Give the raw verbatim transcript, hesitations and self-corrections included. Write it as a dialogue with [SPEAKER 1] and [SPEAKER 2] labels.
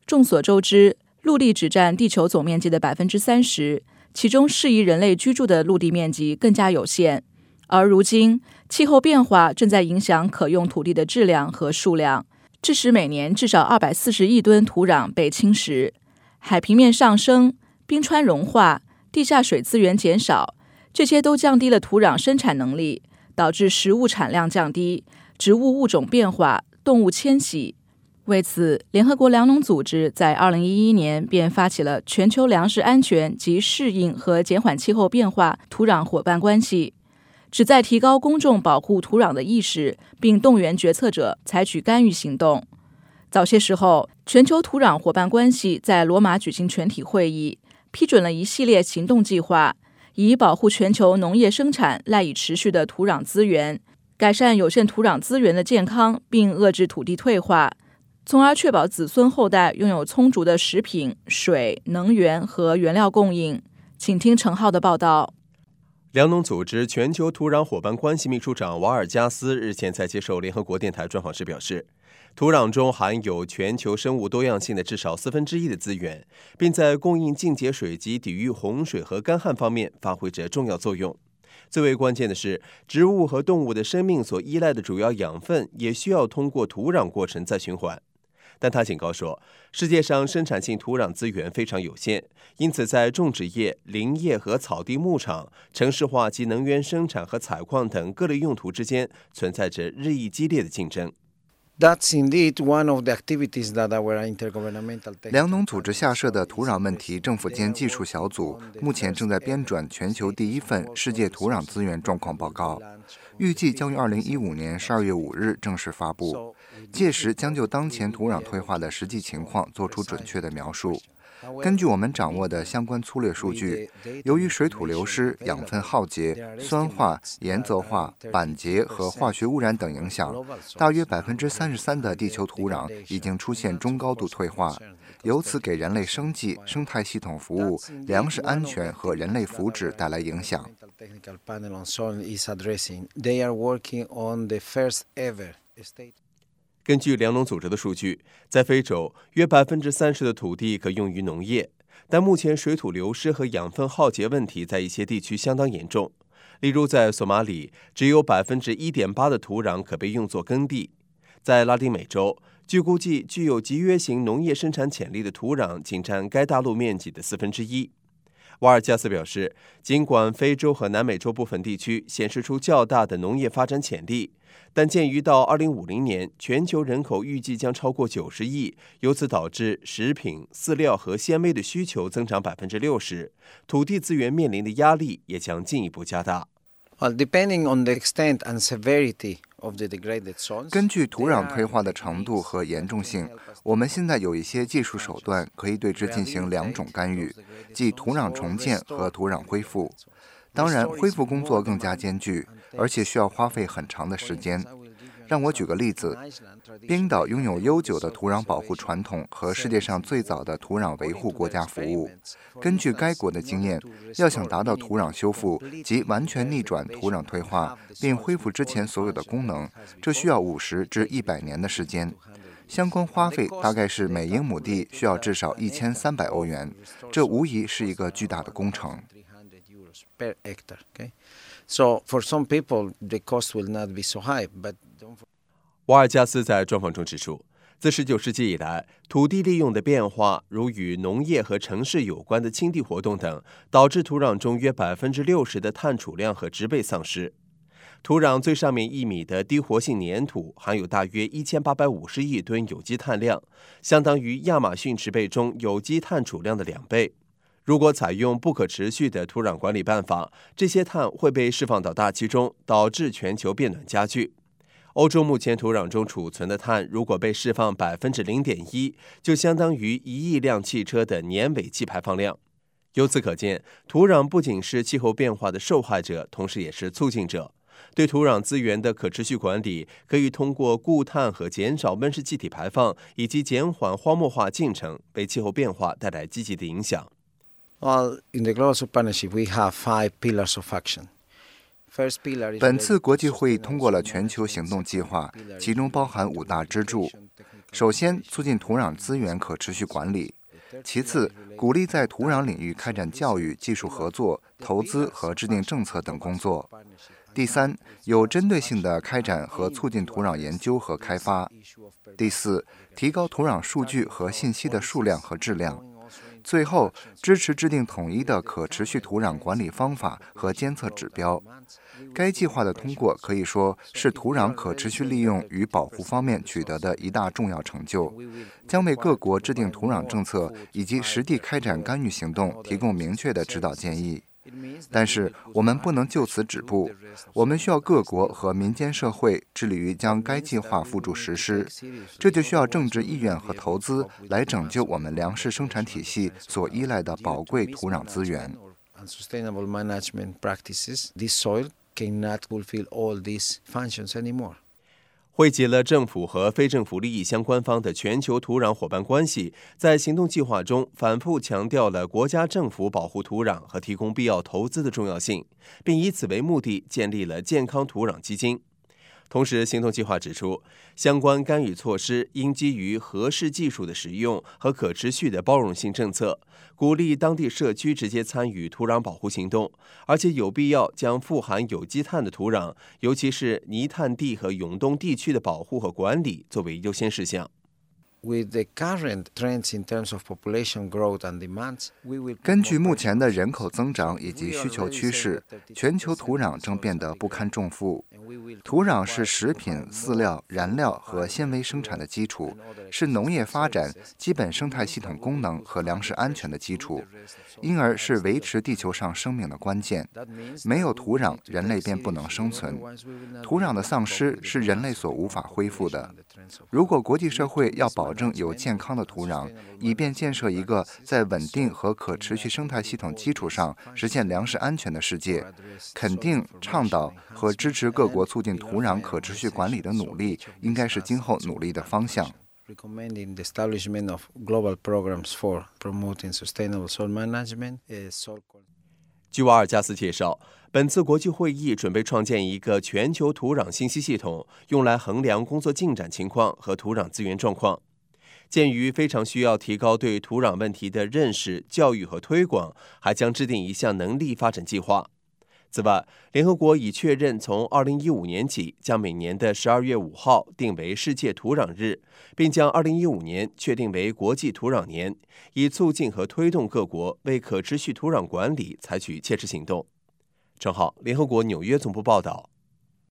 [SPEAKER 1] 众所周知，陆地只占地球总面积的 百分之三十， 其中适宜人类居住的陆地面积更加有限。而如今，气候变化正在影响可用土地的质量和数量，致使每年至少二百四十亿吨土壤被侵蚀。海平面上升、冰川融化、地下水资源减少，这些都降低了土壤生产能力，导致食物产量降低、植物物种变化、动物迁徙。为此，联合国粮农组织在二零一一年便发起了全球粮食安全及适应和减缓气候变化土壤伙伴关系，旨在提高公众保护土壤的意识，并动员决策者采取干预行动。早些时候，全球土壤伙伴关系在罗马举行全体会议，批准了一系列行动计划，以保护全球农业生产赖以持续的土壤资源，改善有限土壤资源的健康，并遏制土地退化，从而确保子孙后代拥有充足的食品、水、能源和原料供应。请听陈浩的报道。
[SPEAKER 2] 粮农组织全球土壤伙伴关系秘书长瓦尔加斯日前在接受联合国电台专访时表示，土壤中含有全球生物多样性的至少四分之一的资源，并在供应净洁水及抵御洪水和干旱方面发挥着重要作用。最为关键的是，植物和动物的生命所依赖的主要养分也需要通过土壤过程再循环。但他警告说，世界上生产性土壤资源非常有限，因此在种植业、林业和草地牧场、城市化及能源生产和采矿等各类用途之间存在着日益激烈的竞争。
[SPEAKER 3] 粮农组织下设的土壤问题政府间技术小组目前正在编纂全球第一份世界土壤资源状况报告，预计将于二零一五年十二月五日正式发布，届时将就当前土壤退化的实际情况做出准确的描述。根据我们掌握的相关粗略数据，由于水土流失、养分耗竭、酸化、盐泽化、板结和化学污染等影响，大约 百分之三十三 的地球土壤已经出现中高度退化，由此给人类生计、生态系统服务、粮食安全和人类福祉带来影响。
[SPEAKER 2] 根据粮农组织的数据，在非洲约 百分之三十 的土地可用于农业，但目前水土流失和养分耗竭问题在一些地区相当严重。例如在索马里，只有 百分之一点八 的土壤可被用作耕地。在拉丁美洲，据估计具有集约型农业生产潜力的土壤仅占该大陆面积的四分之一。瓦尔加斯表示，尽管非洲和南美洲部分地区显示出较大的农业发展潜力，但鉴于到二零五零年全球人口预计将超过九十亿，由此导致食品、饲料和纤维的需求增长 百分之六十， 土地资源面临的压力也将进一步加大。
[SPEAKER 3] 根据土壤退化的程度和严重性，我们现在有一些技术手段可以对之进行两种干预，即土壤重建和土壤恢复。当然，恢复工作更加艰巨，而且需要花费很长的时间。让我举个例子，冰岛拥有悠久的土壤保护传统和世界上最早的土壤维护国家服务。根据该国的经验，要想达到土壤修复及完全逆转土壤退化，并恢复之前所有的功能，这需要五十至一百年的时间。相关花费大概是每英亩地需要至少一千三百欧元，这无疑是一个巨大的工程。
[SPEAKER 2] 瓦尔加斯在专访中指出，自十九世纪以来，土地利用的变化，如与农业和城市有关的清地活动等，导致土壤中约 百分之六十 的碳储量和植被丧失。土壤最上面一米的低活性粘土含有大约一千八百五十亿吨有机碳量，相当于亚马逊植被中有机碳储量的两倍。如果采用不可持续的土壤管理办法，这些碳会被释放到大气中，导致全球变暖加剧。欧洲目前土壤中储存的碳，如果被释放 百分之零点一， 就相当于一亿辆汽车的年尾气排放量。由此可见，土壤不仅是气候变化的受害者，同时也是促进者。对土壤资源的可持续管理，可以通过固碳和减少温室气体排放，以及减缓荒漠化进程，为气候变化带来积极的影响。
[SPEAKER 4] Well, in the Global South Partnership, we have five pillars of action.
[SPEAKER 3] 本次国际会议通过了全球行动计划，其中包含五大支柱： 首先，促进土壤资源可持续管理；其次，鼓励在土壤领域开展教育、技术合作、投资和制定政策等工作；第三，有针对性地开展和促进土壤研究和开发；第四，提高土壤数据和信息的数量和质量；最后，支持制定统一的可持续土壤管理方法和监测指标。该计划的通过可以说是土壤可持续利用与保护方面取得的一大重要成就，将为各国制定土壤政策以及实地开展干预行动提供明确的指导建议。但是我们不能就此止步，我们需要各国和民间社会致力于将该计划付诸实施，这就需要政治意愿和投资来拯救我们粮食生产体系所依赖的宝贵土壤资源。
[SPEAKER 4] cannot fulfill all these functions anymore.
[SPEAKER 2] 汇集了政府和非政府利益相关方的全球土壤伙伴关系，在行动计划中反复强调了国家政府保护土壤和提供必要投资的重要性，并以此为目的建立了健康土壤基金。同时，行动计划指出，相关干预措施应基于合适技术的使用和可持续的包容性政策，鼓励当地社区直接参与土壤保护行动，而且有必要将富含有机碳的土壤，尤其是泥炭地和永冻地区的保护和管理作为优先事项。
[SPEAKER 4] With the current trends in terms of population growth and demands, we will
[SPEAKER 3] 根据目前的人口增长以及需求趋势，全球土壤正变得不堪重负。土壤是食品、饲料、燃料和纤维生产的基础，是农业发展、基本生态系统功能和粮食安全的基础，因而是维持地球上生命的关键。没有土壤，人类便不能生存。土壤的丧失是人类所无法恢复的。如果国际社会要保证有健康的土壤，以便建设一个在稳定和可持续生态系统基础上实现粮食安全的世界，肯定、倡导和支持各国促进土壤可持续管理的努力，应该是今后努力的方向。
[SPEAKER 4] recommending the establishment of global programs for promoting sustainable soil management.
[SPEAKER 2] 据瓦尔加斯介绍，本次国际会议准备创建一个全球土壤信息系统，用来衡量工作进展情况和土壤资源状况。鉴于非常需要提高对土壤问题的认识、教育和推广，还将制定一项能力发展计划。此外，联合国已确认从二零一五年起将每年的十二月五号定为世界土壤日，并将二零一五年确定为国际土壤年，以促进和推动各国为可持续土壤管理采取切实行动。陈浩，联合国纽约总部报道。